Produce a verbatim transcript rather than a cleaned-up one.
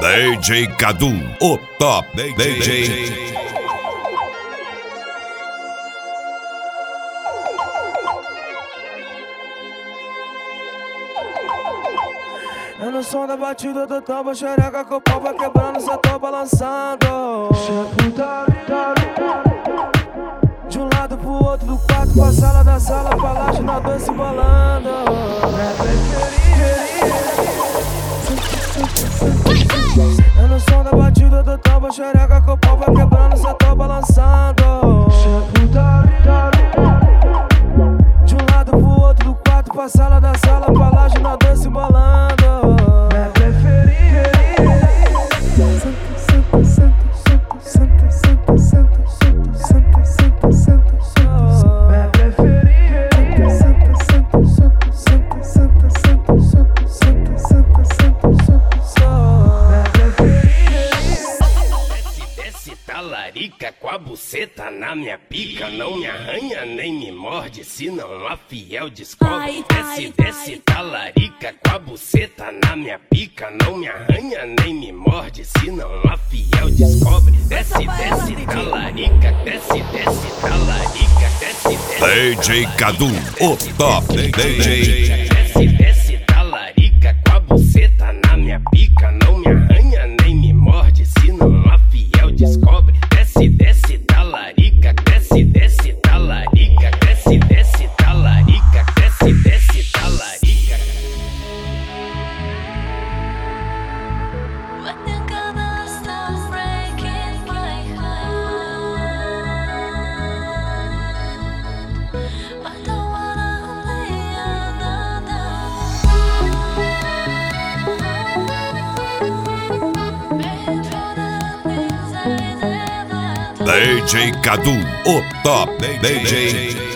D J Cadu, o top D J. É no som da batida do tambo, xereca com o pau vai quebrando, cê tô balançando. De um lado pro outro do quarto, pra sala da sala, pra laje na dança se bolando. É no som da batida do tambo, xereca com o pau vai quebrando, cê tô balançando. De um lado pro outro do quarto, pra sala da sala, pra laje na dança se bolando. Talarica com a buceta na minha pica, não me arranha nem me morde, se não a fiel descobre. Desce, desce, talarica com a buceta na minha pica, não me arranha nem me morde, se não a fiel descobre. Desce, desce, talarica, desce, desce, talarica, desce, desce. D J Cadu, o top D J. Desce, desce, talarica com a buceta na minha pica, não me arranha nem me morde, se não a fiel descobre. Desce, desce, talarica, desce, desce, talarica, desce, desce, talarica, desce, desce, talarica. When you're gonna stop breaking my heart, I don't wanna be another. D J Cadu, o top D J.